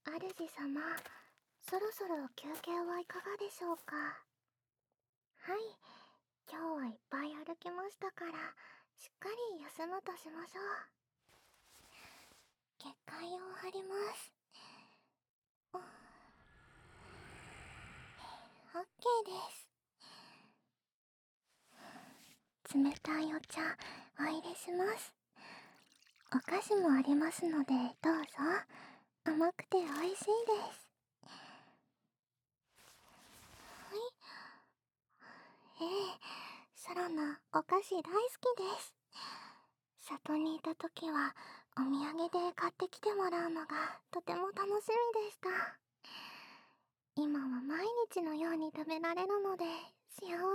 主様、そろそろ休憩はいかがでしょうか。はい、今日はいっぱい歩きましたから、しっかり休むとしましょう。結界を張ります。オッケーです。冷たいお茶お入れします。お菓子もありますのでどうぞ。甘くて美味しいです。はい。サラナお菓子大好きです。里にいた時はお土産で買ってきてもらうのがとても楽しみでした。今は毎日のように食べられるので幸せです。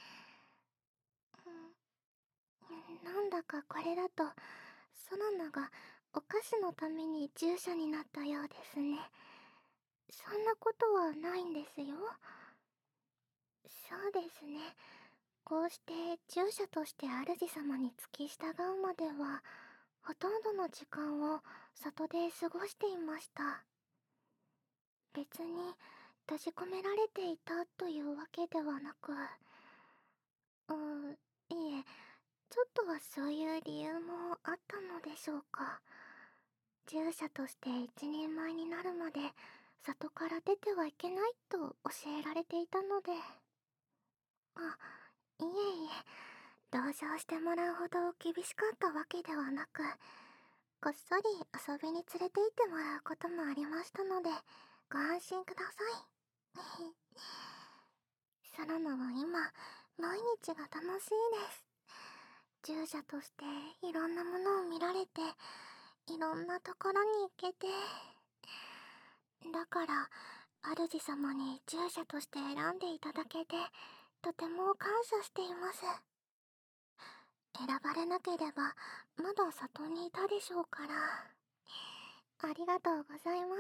なんだかこれだとソラナがお菓子のために従者になったようですね。そんなことはないんですよ。そうですね。こうして従者として主様に付き従うまではほとんどの時間を里で過ごしていました。別に閉じ込められていたというわけではなく、いえ、ちょっとはそういう理由もあったのでしょうか。従者として一人前になるまで里から出てはいけないと教えられていたので。あ、いえいえ、同情してもらうほど厳しかったわけではなく、こっそり遊びに連れて行ってもらうこともありましたので、ご安心ください。サラナは今、毎日が楽しいです。従者としていろんなものを見られて、いろんなところに行けて。だから、主様に従者として選んでいただけて、とても感謝しています。選ばれなければ、まだ里にいたでしょうから。ありがとうございます。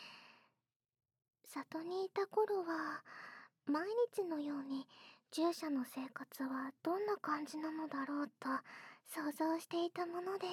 里にいた頃は、毎日のように従者の生活はどんな感じなのだろうと想像していたものです。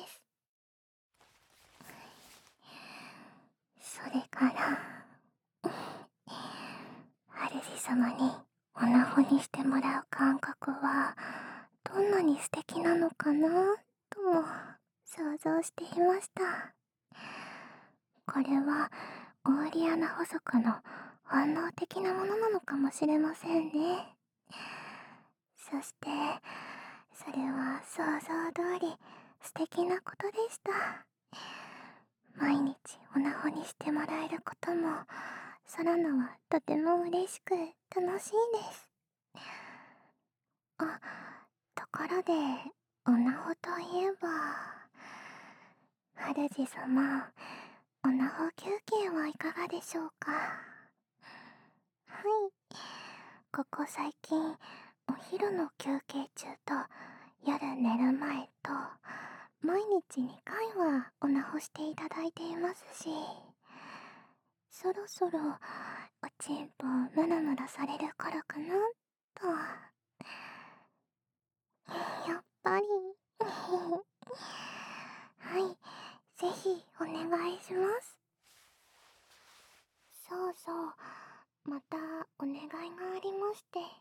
それから主様におなほにしてもらう感覚はどんなに素敵なのかなとも想像していました。これはオーリアナ補足の本能的なものなのかもしれませんね。そしてそれは想像通り素敵なことでした。毎日おなほにしてもらえることもソラナはとても嬉しく楽しいです。あ、ところでおなほといえば、主様、おなほ休憩はいかがでしょうか。はい、ここ最近お昼の休憩中と夜寝る前と毎日2回はおなほしていただいていますし、そろそろおちんぽムラムラされる頃かなと。やっぱりはい、ぜひお願いします。そうそう、またお願いがありまして。はい、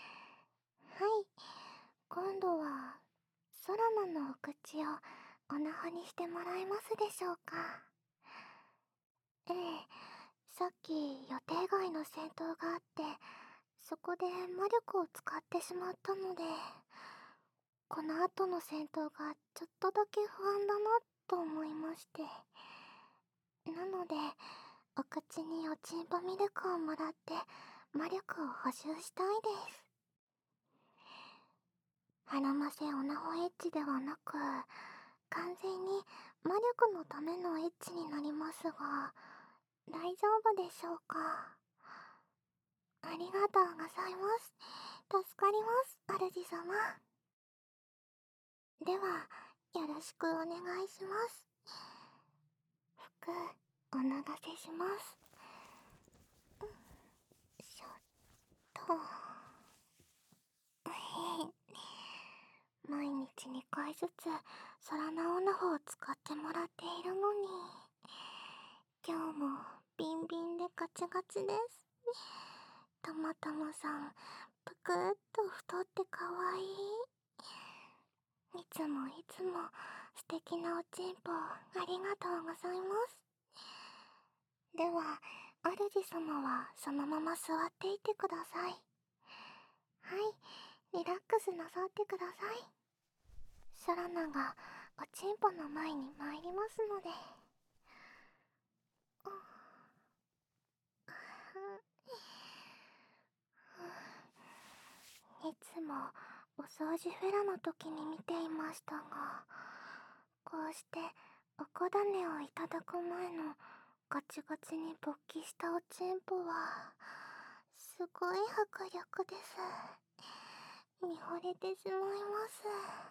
今度はソラナのお口をおなほにしてもらえますでしょうか。ええ、さっき予定外の戦闘があって、そこで魔力を使ってしまったので、この後の戦闘がちょっとだけ不安だなと思いまして。なのでお口におちんぽミルクをもらって魔力を補充したいです。腹ませオナホエッジではなく、完全に魔力のためのエッジになりますが、大丈夫でしょうか。ありがとうございます。助かります、主様。ではよろしくお願いします。服お流せします。しょっと毎日2回ずつソラナオナホを使ってもらっているのに、今ガチガチです。たまたまさん、ぷくっと太ってかわいい。いつもいつも素敵なおちんぽありがとうございます。では、主様はそのまま座っていてください。はい、リラックスなさってください。サラナがおちんぽの前に参りますので。いつもお掃除フェラの時に見ていましたが、こうしておこだねをいただく前のガチガチに勃起したおちんぽはすごい迫力です。見惚れてしまいます。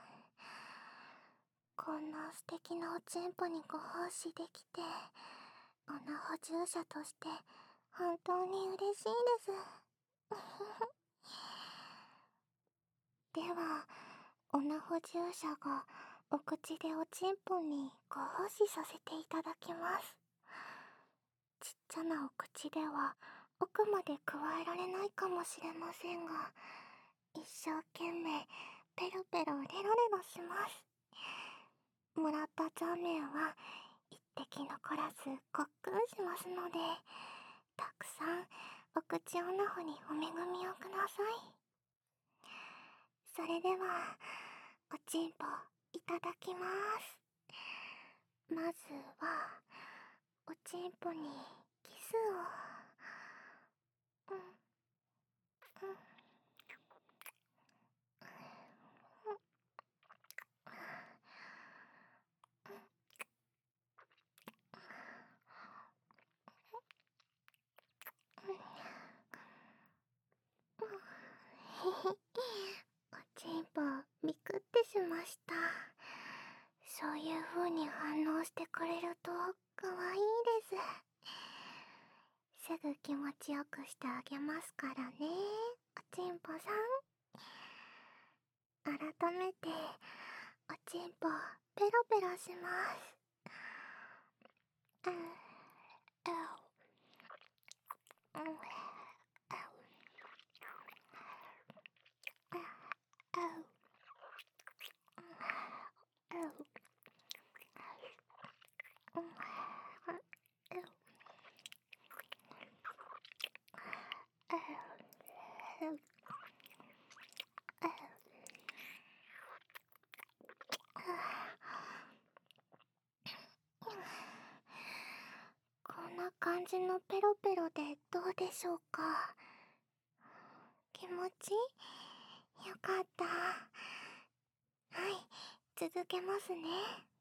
こんな素敵なおちんぽにご奉仕できて、オナホ従者として本当に嬉しいです。では、オナホ従者がお口でおちんぽにご奉仕させていただきます。ちっちゃなお口では奥まで加えられないかもしれませんが、一生懸命ペロペロレロレロします。もらったザーメンは一滴残らずごっくんしますので、たくさんお口オナホにお恵みをください。それでは、おちんぽいただきます。まずはおちんぽにキスを。おちんぽびくってしました。そういう風に反応してくれるとかわいいです。すぐ気持ちよくしてあげますからね、おちんぽさん。改めておちんぽペロペロします。こんな感じのペロペロでどうでしょうか。気持ちよかった。はい、続けますね。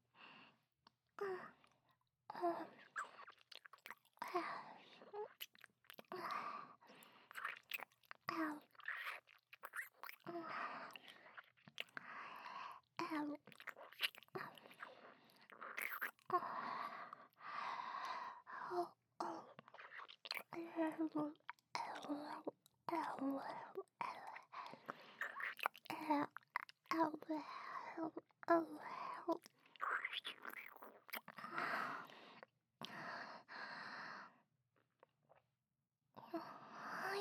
はい、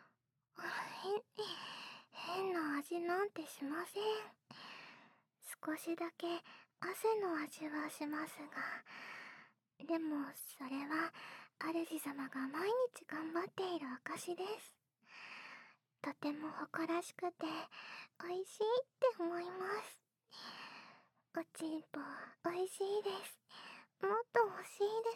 変な味なんてしません。少しだけ汗の味はしますが、でもそれは主様が毎日頑張っている証です。とても誇らしくて美味しいって思います。おちんぽ美味しいです。もっと欲しいです。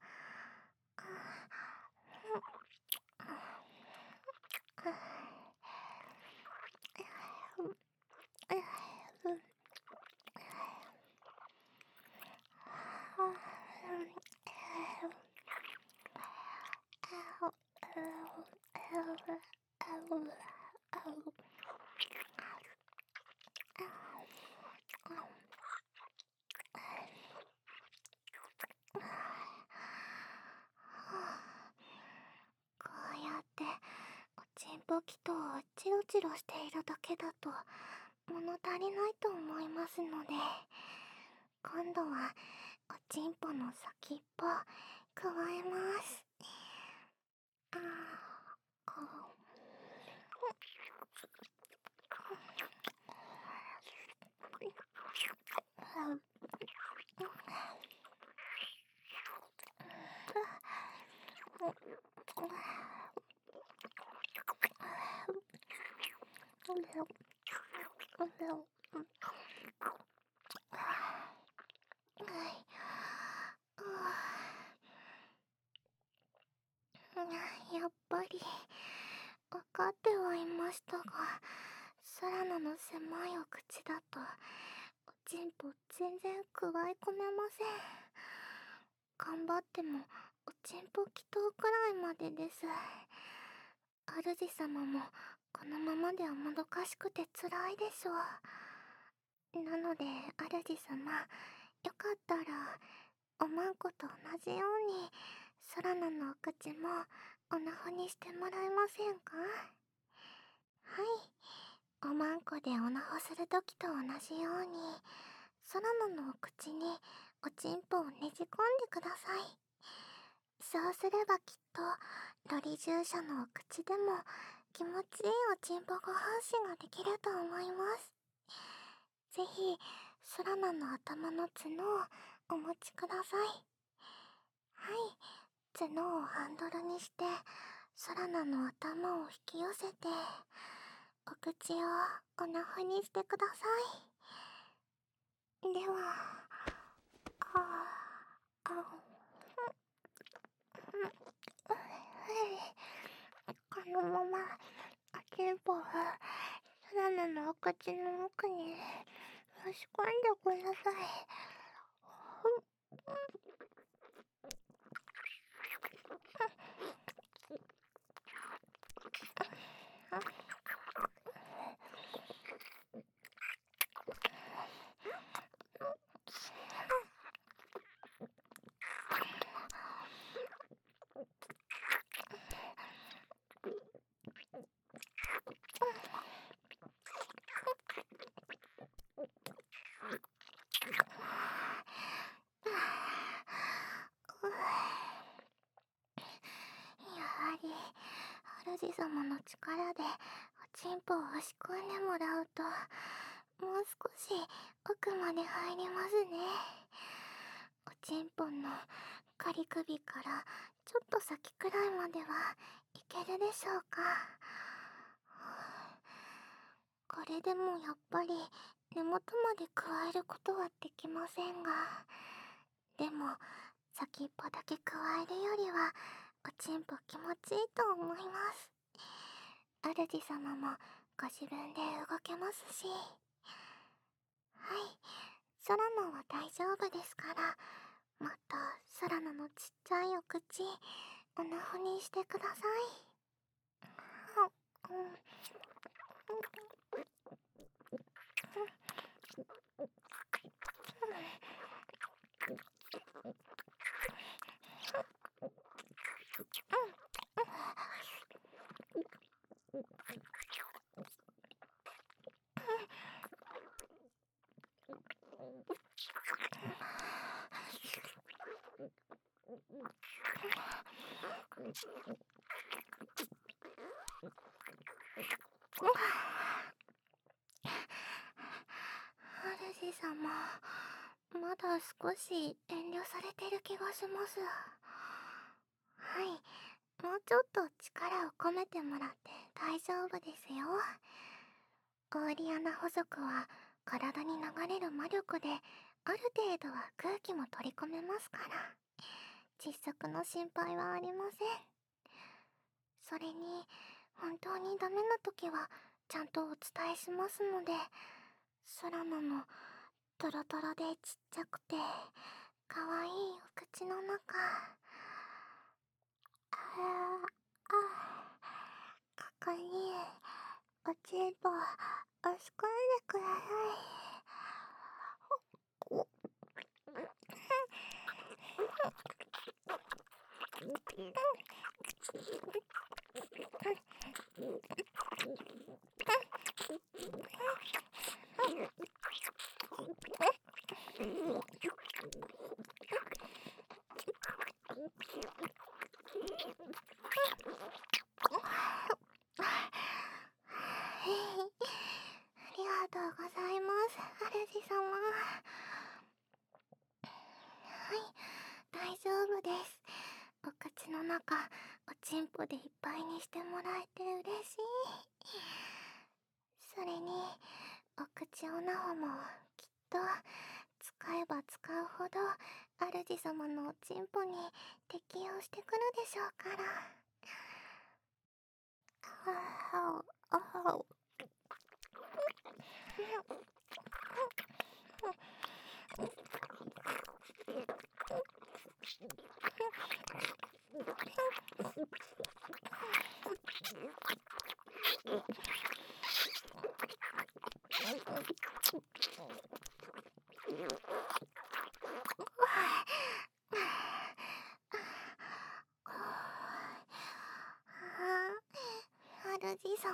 こうやっておちんぽきとチロチロしているだけだと物足りないと思いますので、今度はおちんぽの先っぽ加えます。 やっぱり分かってはいましたが、サラナの狭いお口だとおちんぽ全然くわえ込めません。頑張ってもおちんぽ祈祷くらいまでです。主様もこのままではもどかしくて辛いでしょう。なので主様、よかったらおまんこと同じようにソラナのお口もおなほにしてもらえませんか？はい、おまんこでおなほするときと同じようにソラナのお口におちんぽをねじ込んでください。そうすればきっとロリ従者のお口でも気持ちいいおちんぽご奉仕ができると思います。ぜひソラナの頭の角をお持ちください。はい、角をハンドルにしてソラナの頭を引き寄せてお口をおなほにしてください。では、このままおちんぽをソラナのお口の奥に差し込んでください。やはり主様の力でおちんぽを押し込んでもらうともう少し奥まで入りますね。おちんぽの仮首からちょっと先くらいまではいけるでしょうか。これでもやっぱり根元まで加えることはできませんが、でも先っぽだけ加えるよりはおちんぽ気持ちいいと思います。主様もご自分で動けますし。はい、ソラナは大丈夫ですから、もっとソラナのちっちゃいお口おなほにしてください。主様、まだ少し遠慮されてる気がします。はい、もうちょっと力を込めてもらって大丈夫ですよ。オーリアナ捕族は体に流れる魔力である程度は空気も取り込めますから、窒息の心配はありません。それに本当にダメな時はちゃんとお伝えしますので、ソラナのトロトロでちっちゃくてかわいいお口の中、ここにおちんぽ押し込んでくださ中おちんぽでいっぱいにしてもらえて嬉しい。それにお口オナホもきっと使えば使うほど主様のおちんぽに適応してくるでしょうから。ああ主様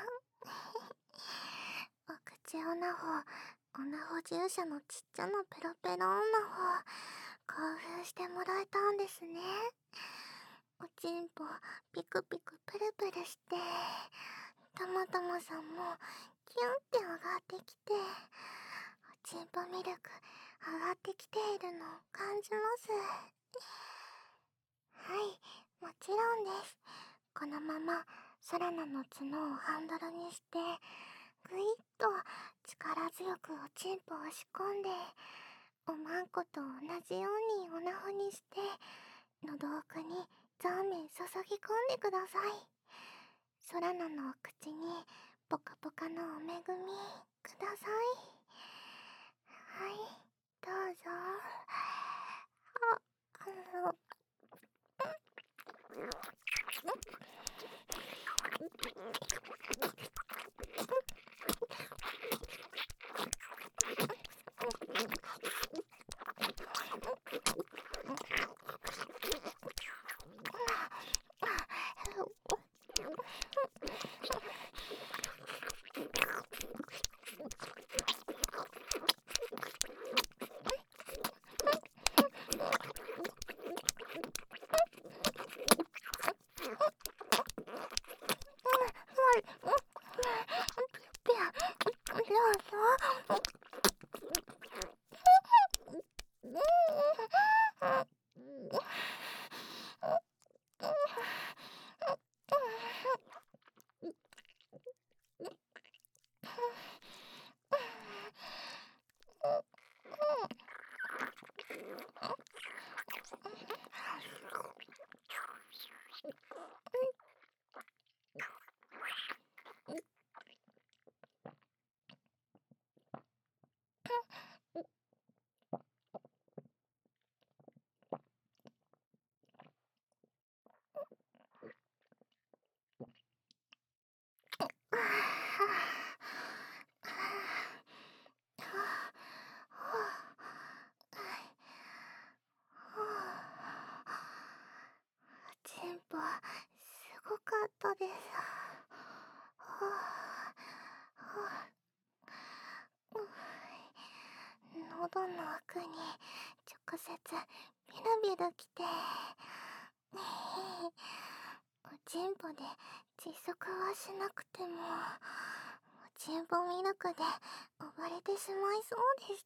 お口オナホ、オナホ従者のちっちゃなペロペロオナホ興奮してもらえたんですね。おちんぽピクピクプルプルしてたまたまさんもキュンって上がってきて、おちんぽミルク上がってきているのを感じます。はい、もちろんです。このままソラナの角をハンドルにしてぐいっと力強くおちんぽを押し込んで、おまんこと同じようにオナホにして喉奥にザーメン注ぎ込んでください。ソラナのお口にポカポカのお恵みください。はい、どうぞ。チンポすごかったです。喉の奥に直接ビルビルきて、おちんぽで窒息はしなくてもおちんぽミルクで溺れてしまいそうでした。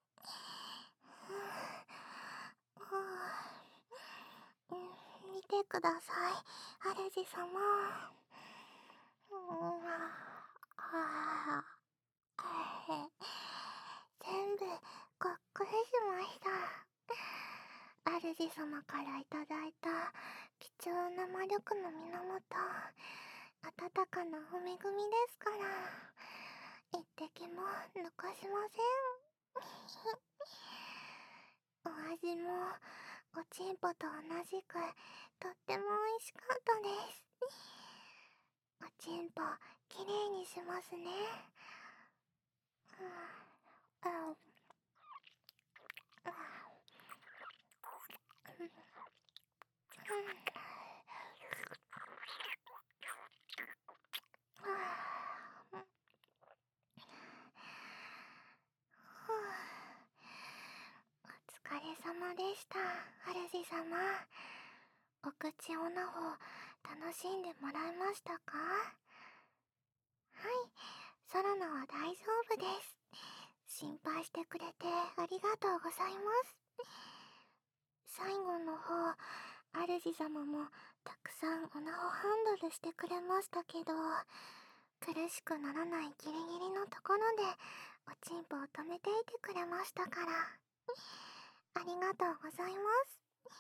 見てください、主様。全部ごっくりしました。主様からいただいた貴重な魔力の源、温かなお恵みですから、一滴も残しません。お味もおちんぽと同じくとっても美味しかったです。おちんぽきれいにしますね。お疲れ様でした、主様。お口オナホ楽しんでもらえましたか？はい、ソラナは大丈夫です。心配してくれてありがとうございます。最後の方、 主様もたくさんおなをハンドルしてくれましたけど、苦しくならないギリギリのところでおちんぽを止めていてくれましたから、ありがとうございます。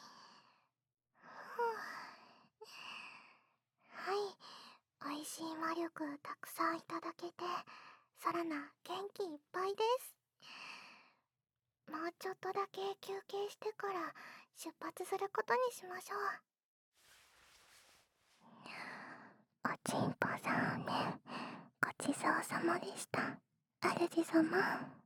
はい、おいしい魔力たくさんいただけて、ソラナ元気いっぱいです。もうちょっとだけ休憩してから出発することにしましょう。おちんぽさんね、ごちそうさまでした、主様。